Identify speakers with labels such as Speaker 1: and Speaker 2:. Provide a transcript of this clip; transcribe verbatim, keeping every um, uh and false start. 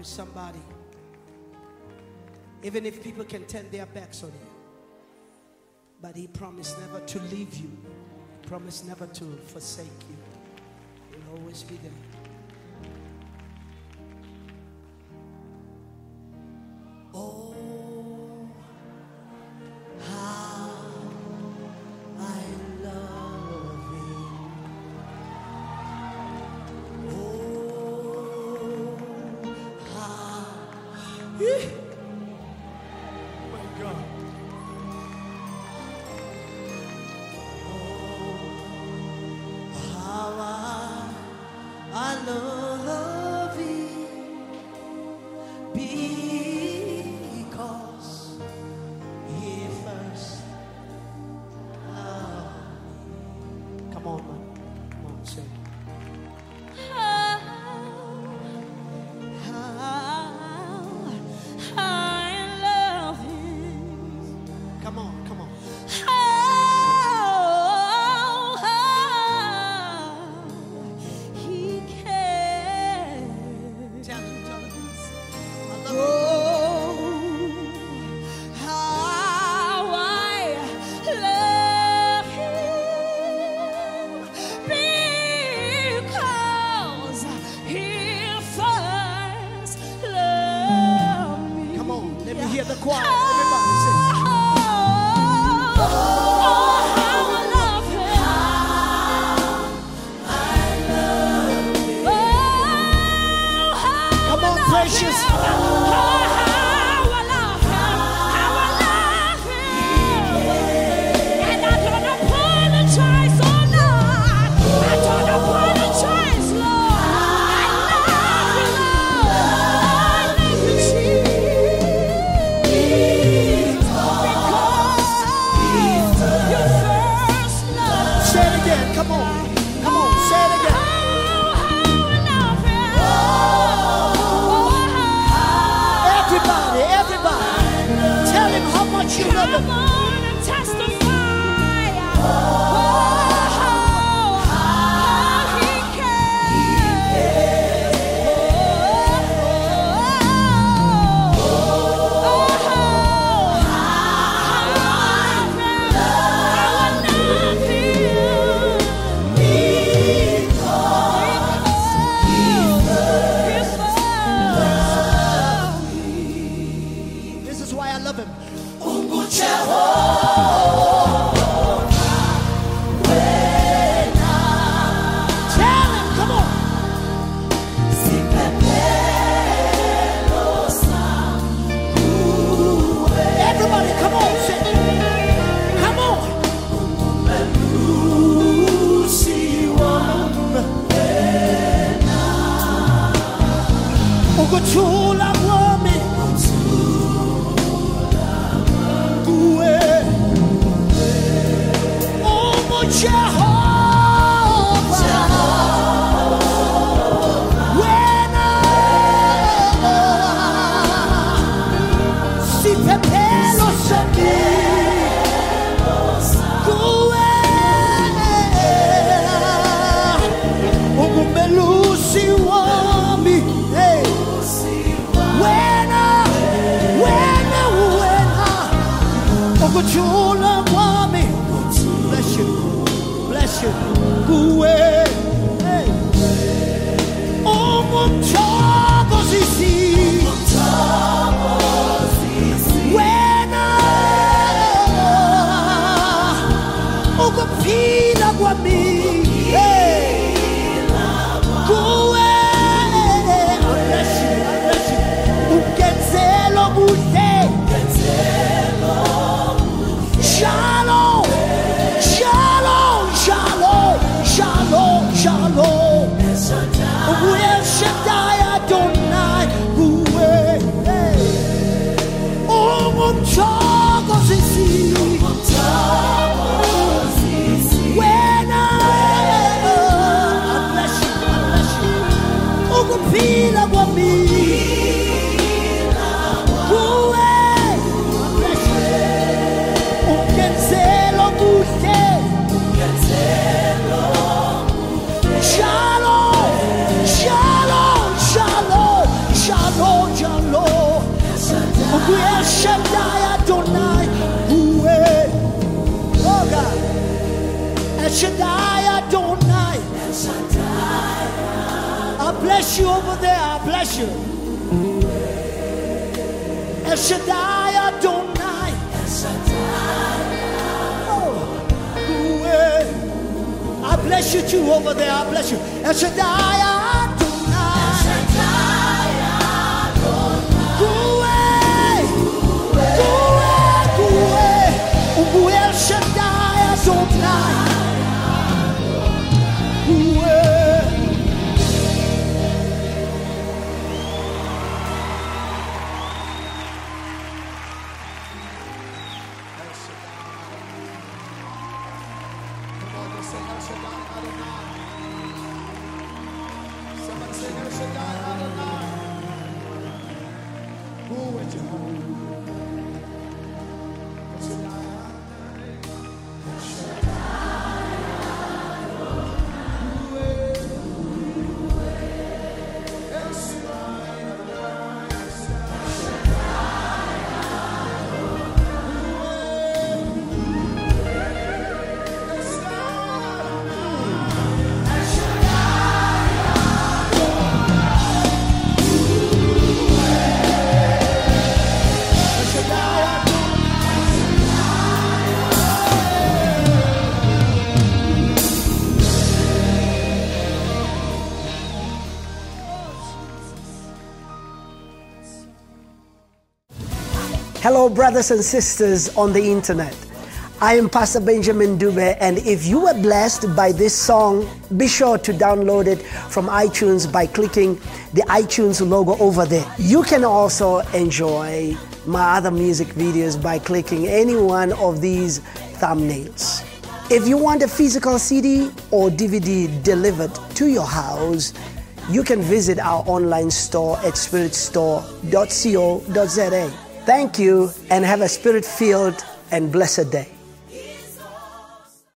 Speaker 1: encourage somebody. Even if people can turn their backs on you, but he promised never to leave you. He promised never to forsake you. He'll always be there. Oh, how I love him. Oh, how. Eh. My God. Oh, how I, I love him. Because he first loved me. Come on, man. Come on, sing.
Speaker 2: How I love him.
Speaker 1: Come on, come on.
Speaker 2: How he cares.
Speaker 1: Tell him, tell him. I love
Speaker 2: Oh, how I love him because he first loved me.
Speaker 1: you. Come on, let me hear the choir. Everybody sing.
Speaker 2: Oh, how I love him. Oh, how
Speaker 1: Come on,
Speaker 2: I love
Speaker 1: precious.
Speaker 2: him. Oh, how I love him. How I love him. And I don't apologize, oh Lord. I don't apologize, Lord. I love you, Lord. I love you, Jesus. Because you first loved
Speaker 1: Say it again. Come on. Come on, say it again. Everybody, everybody. Tell him how much you love him. This is why I love him. Tell him, come on. Everybody, come on, sing. Come on. Ukuthula kwami kuwe Umu Jehova wena siphephelo sami kuwe ungumelusi wami hey. Wena, wena, wena, ukuthula kwami. Bless you, bless you. Kuwe, hey. Ungumthokozisi. Wena, ukuphila kwami. Hey. Kuwe, bless you, bless you. Ungenzelo buhle. Shalom, shalom, shalom, shalom, shalom. Uwe Shaddai Adonai, uwe, hey. Ungumthokozisi. Wena, I bless you, I bless you. Ukuphila kwami. Uwe, I bless you. Ungenzelo buhle. Shalom, shalom, shalom, shalom. Shaddai Adonai. Ooh-eh. Oh God. El Shaddai Adonai. I bless you over there. I bless you. El Shaddai Adonai. Oh. Ooh-eh. I bless you too over there. I bless you. El Shaddai Adonai. Ooh-eh. Ooh-eh. Ooh-eh. Ooh, El Shaddai Adonai. Ooh-eh. Come on, just say El Shaddai Adonai. Somebody say El Shaddai Adonai. Ooh, it's your heart. El Shaddai Adonai. El Shaddai Adonai. El Shaddai
Speaker 3: Hello, brothers and sisters on the internet. I am Pastor Benjamin Dube, and if you were blessed by this song, be sure to download it from iTunes by clicking the iTunes logo over there. You can also enjoy my other music videos by clicking any one of these thumbnails. If you want a physical C D or D V D delivered to your house, you can visit our online store at spirit store dot co dot za. Thank you and have a spirit-filled and blessed day.